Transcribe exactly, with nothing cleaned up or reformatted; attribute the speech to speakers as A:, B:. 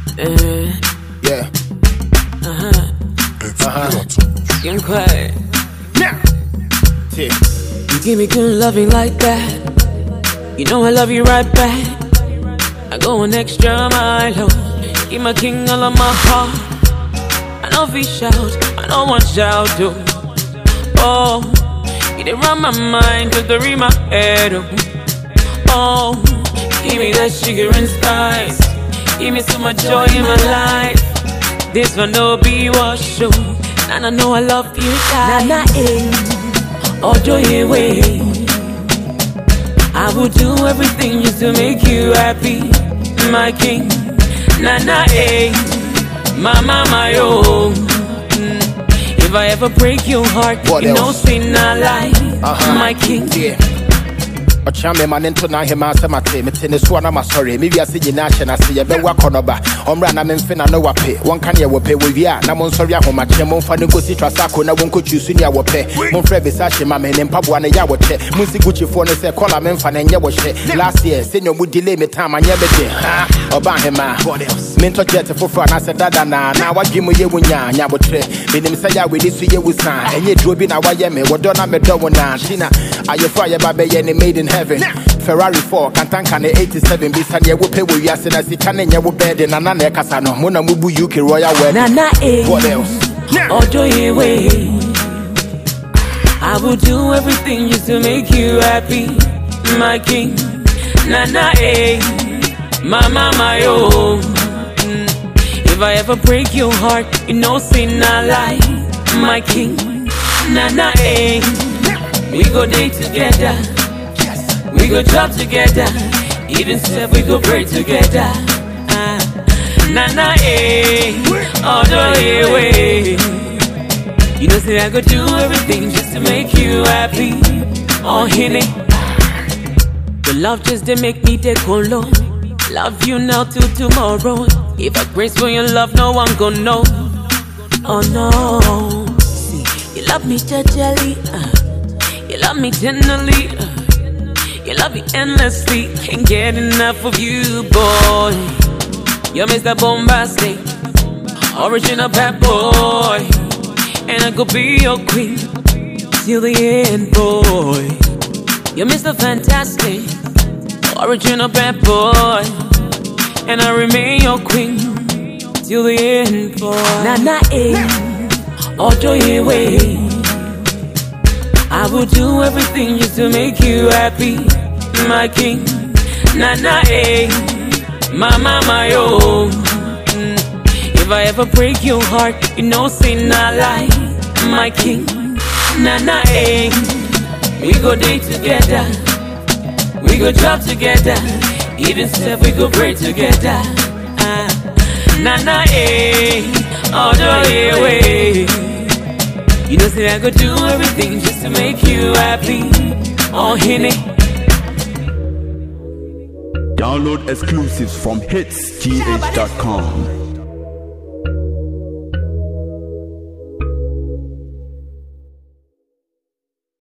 A: Uh,
B: yeah.
A: Uh-huh.
B: Uh-huh.
A: Getting quiet.
B: Yeah. Yeah.
A: You give me good loving like that. You know I love you right back. I go an extra mile. Give my king all of my heart. I know if he shout, I know one shout too. Oh, you did run my mind, cause they read my head. Oh, give me that sugar and spice. Give me so much joy in my life. This one no be wash show. And I know I love you, guys.
C: Nana eh,
A: oh joy away. I would do everything just to make you happy, my king. Nana eh, mama my own. Mm. If I ever break your heart,
B: what
A: you
B: else?
A: know sin I lie, uh-huh. My king.
B: Yeah. A chame man into na hima semate me tene so na masori me wi ase nyina hye na se ye be wa konoba omra na me mfe na no wape won kan ye wope we wi a na mon sori ahoma kye mon fa ne gosi twasako na won ko chusu ni a wope mon frɛ be sa hye ma me ne mpaboa ne ya wote mon si guchi fo ne se kola me mfa na nye wo hye last year senyo mu delay me time anya be de ha oba hema me to jet fofo na se dada na na wadwi mu ye wunya nya botre me nim se ya we di su ye wusan enye duro bi na wa ye me wodo na me do wona tina ayefa ye ba be ye ne made in heaven. Ferrari four, Kantanka eighty-seven, Bisanya will pay with Yasina, Sikane, will bed in Anana Casano, Mona Mubu Yuki Royal Wedding.
A: Nana eh,
B: what else?
A: Oh joy away. I will do everything just to make you happy, my king. Nana eh, mama my own. Mm. If I ever break your heart, you know sin I lie, my king. Nana eh, we go day together. We go chop together, even if we go pray together. Uh, Nana eh, all the way. You know say I go do everything just to make you happy. Oh honey, the love just to make me take on low. Love you now till tomorrow. If I grace for your love, no one gonna know. Oh no, see, you love me tenderly, uh, you love me tenderly. Uh, You love me endlessly, can't get enough of you, boy. You're Mister Bombastic, original bad boy. And I could be your queen till the end, boy. You're Mister Fantastic, original bad boy. And I remain your queen till the end, boy.
C: Nana eh,
A: oh joy away. I will do everything just to make you happy, my king. Nana eh, mama my own. Mm. If I ever break your heart, you know sin I lie, my king. Nana eh, we go day together, we go job together, even if we go pray together. Uh, Nana eh, all the way. You know say I go do everything just to make you happy. Oh honey.
D: Download exclusives from hits t h dot com.